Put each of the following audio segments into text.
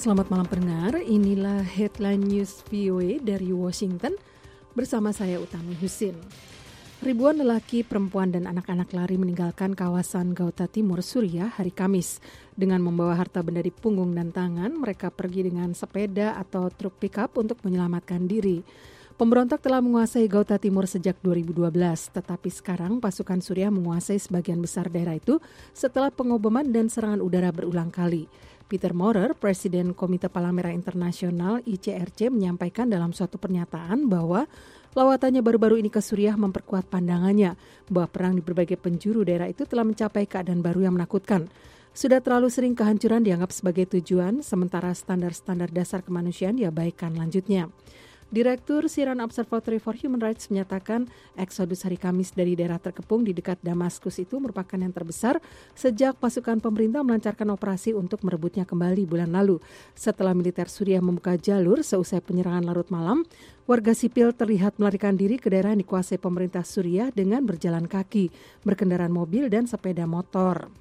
Selamat malam pendengar, inilah Headline News VOA dari Washington bersama saya Utami Husin. Ribuan lelaki, perempuan, dan anak-anak lari meninggalkan kawasan Ghouta Timur, Suriah hari Kamis. Dengan membawa harta benda di punggung dan tangan, mereka pergi dengan sepeda atau truk pickup untuk menyelamatkan diri. Pemberontak telah menguasai Ghouta Timur sejak 2012, tetapi sekarang pasukan Suriah menguasai sebagian besar daerah itu setelah pengoboman dan serangan udara berulang kali. Peter Maurer, Presiden Komite Palang Merah Internasional ICRC, menyampaikan dalam suatu pernyataan bahwa lawatannya baru-baru ini ke Suriah memperkuat pandangannya bahwa perang di berbagai penjuru daerah itu telah mencapai keadaan baru yang menakutkan. Sudah terlalu sering kehancuran dianggap sebagai tujuan, sementara standar-standar dasar kemanusiaan diabaikan lanjutnya. Direktur Syrian Observatory for Human Rights menyatakan eksodus hari Kamis dari daerah terkepung di dekat Damaskus itu merupakan yang terbesar sejak pasukan pemerintah melancarkan operasi untuk merebutnya kembali bulan lalu. Setelah militer Suriah membuka jalur seusai penyerangan larut malam, warga sipil terlihat melarikan diri ke daerah yang dikuasai pemerintah Suriah dengan berjalan kaki, berkendaraan mobil dan sepeda motor.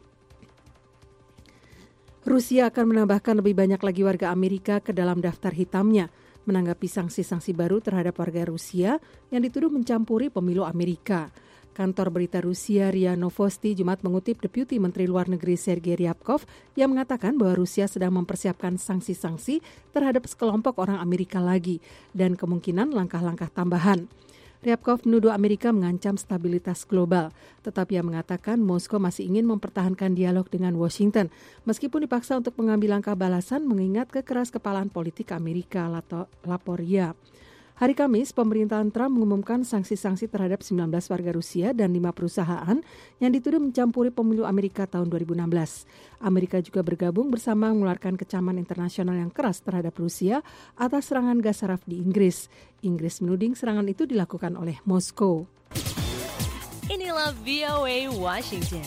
Rusia akan menambahkan lebih banyak lagi warga Amerika ke dalam daftar hitamnya, menanggapi sanksi-sanksi baru terhadap warga Rusia yang dituduh mencampuri pemilu Amerika. Kantor berita Rusia RIA Novosti Jumat mengutip Deputi Menteri Luar Negeri Sergei Ryabkov yang mengatakan bahwa Rusia sedang mempersiapkan sanksi-sanksi terhadap sekelompok orang Amerika lagi dan kemungkinan langkah-langkah tambahan. Ryabkov menuduh Amerika mengancam stabilitas global, tetapi ia mengatakan Moskow masih ingin mempertahankan dialog dengan Washington, meskipun dipaksa untuk mengambil langkah balasan mengingat kekeras-kepalaan politik Amerika, lapor RIA. Hari Kamis, pemerintahan Trump mengumumkan sanksi-sanksi terhadap 19 warga Rusia dan 5 perusahaan yang dituduh mencampuri pemilu Amerika tahun 2016. Amerika juga bergabung bersama mengeluarkan kecaman internasional yang keras terhadap Rusia atas serangan gas saraf di Inggris. Inggris menuding serangan itu dilakukan oleh Moskow. Inilah VOA Washington.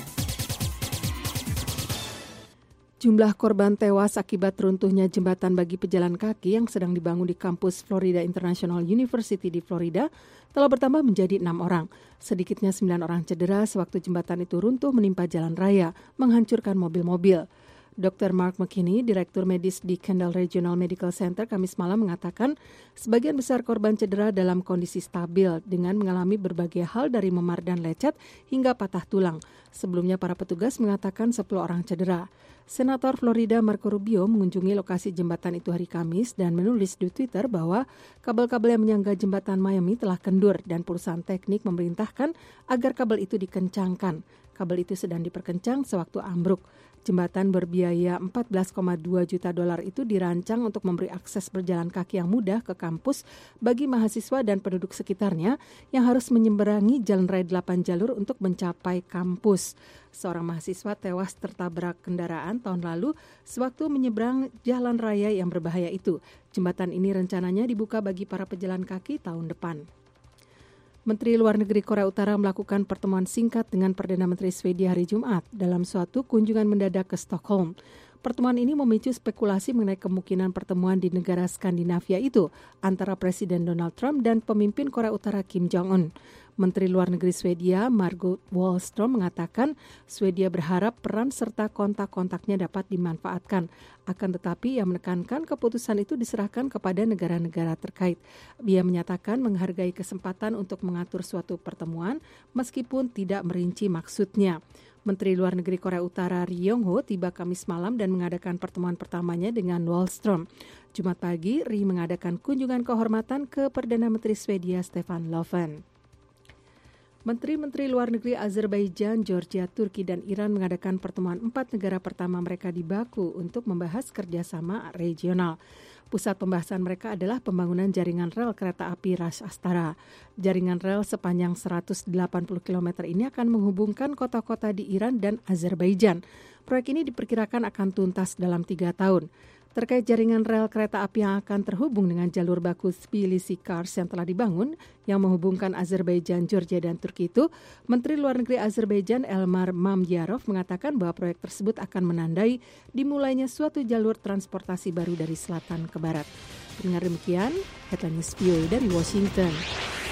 Jumlah korban tewas akibat runtuhnya jembatan bagi pejalan kaki yang sedang dibangun di kampus Florida International University di Florida telah bertambah menjadi 6 orang. Sedikitnya 9 orang cedera sewaktu jembatan itu runtuh menimpa jalan raya, menghancurkan mobil-mobil. Dr. Mark McKinney, Direktur Medis di Kendall Regional Medical Center, Kamis malam mengatakan sebagian besar korban cedera dalam kondisi stabil dengan mengalami berbagai hal dari memar dan lecet hingga patah tulang. Sebelumnya para petugas mengatakan 10 orang cedera. Senator Florida Marco Rubio mengunjungi lokasi jembatan itu hari Kamis dan menulis di Twitter bahwa kabel-kabel yang menyangga jembatan Miami telah kendur dan perusahaan teknik memerintahkan agar kabel itu dikencangkan. Kabel itu sedang diperkencang sewaktu ambruk. Jembatan berbiaya $14,2 juta itu dirancang untuk memberi akses berjalan kaki yang mudah ke kampus bagi mahasiswa dan penduduk sekitarnya yang harus menyeberangi jalan raya 8 jalur untuk mencapai kampus. Seorang mahasiswa tewas tertabrak kendaraan tahun lalu sewaktu menyeberang jalan raya yang berbahaya itu. Jembatan ini rencananya dibuka bagi para pejalan kaki tahun depan. Menteri Luar Negeri Korea Utara melakukan pertemuan singkat dengan Perdana Menteri Swedia hari Jumat dalam suatu kunjungan mendadak ke Stockholm. Pertemuan ini memicu spekulasi mengenai kemungkinan pertemuan di negara Skandinavia itu antara Presiden Donald Trump dan pemimpin Korea Utara Kim Jong-un. Menteri Luar Negeri Swedia Margot Wallström mengatakan Swedia berharap peran serta kontak-kontaknya dapat dimanfaatkan. Akan tetapi ia menekankan keputusan itu diserahkan kepada negara-negara terkait. Ia menyatakan menghargai kesempatan untuk mengatur suatu pertemuan meskipun tidak merinci maksudnya. Menteri Luar Negeri Korea Utara Ri Yong-ho tiba Kamis malam dan mengadakan pertemuan pertamanya dengan Wallström. Jumat pagi, Ri mengadakan kunjungan kehormatan ke Perdana Menteri Swedia Stefan Löfven. Menteri-menteri luar negeri Azerbaijan, Georgia, Turki, dan Iran mengadakan pertemuan 4 negara pertama mereka di Baku untuk membahas kerjasama regional. Pusat pembahasan mereka adalah pembangunan jaringan rel kereta api Ras-Astara. Jaringan rel sepanjang 180 km ini akan menghubungkan kota-kota di Iran dan Azerbaijan. Proyek ini diperkirakan akan tuntas dalam 3 tahun. Terkait jaringan rel kereta api yang akan terhubung dengan jalur Baku-Tbilisi-Kars yang telah dibangun, yang menghubungkan Azerbaijan, Georgia, dan Turki itu, Menteri Luar Negeri Azerbaijan Elmar Mamyarov mengatakan bahwa proyek tersebut akan menandai dimulainya suatu jalur transportasi baru dari selatan ke barat. Dengar demikian, Headline News VOA dari Washington.